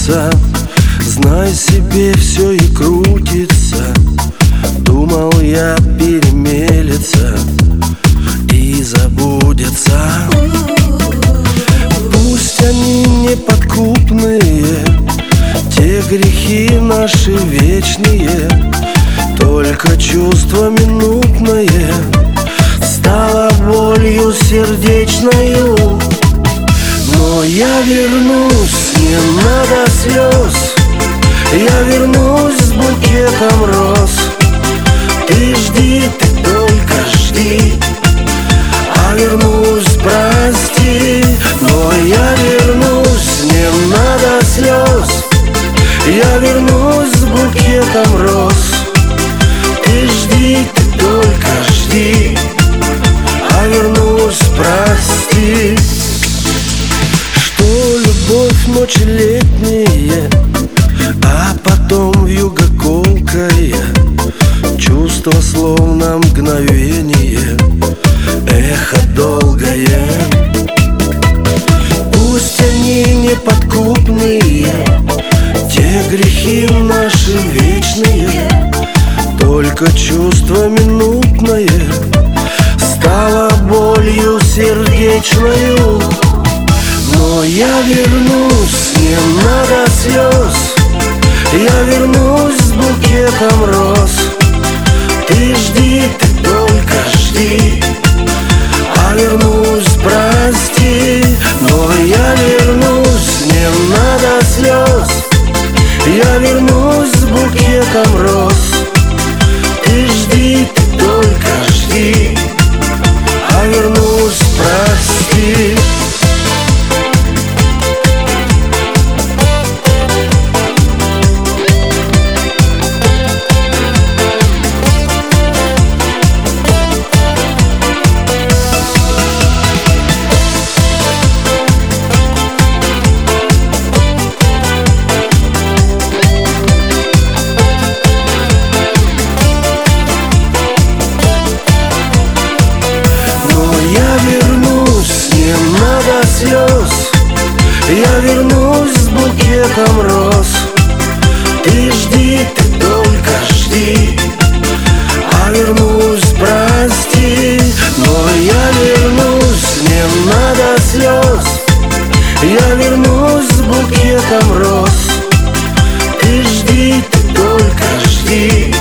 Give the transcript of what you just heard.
крутится, знай себе, все и крутится. Думал я перемелется и забудется. Пусть они неподкупные, те грехи наши вечные, только чувство минутное стало болью сердечною. Но я вернусь, не надо слез, я вернусь с букетом роз. Ты жди, ты только жди, а вернусь, прости. Но я вернусь, не надо слез, я вернусь с букетом роз. Ты жди, ты только жди, а вернусь, прости. Что любовь ночи летние, а потом вьюга колкая, чувство словно мгновение, эхо долгое. Пусть они неподкупные, те грехи наши вечные, только чувство минутное стало болью сердечною. Но я вернусь, не надо слез, я вернусь с букетом роз. Ты жди, ты только жди, а вернусь, прости. Но я вернусь, не надо слез, я вернусь с букетом роз. Ты жди, ты только жди, а вернусь, прости. Я вернусь с букетом роз. Ты жди, ты только жди, а вернусь, прости. Но я вернусь, не надо слез, я вернусь с букетом роз. Ты жди, ты только жди,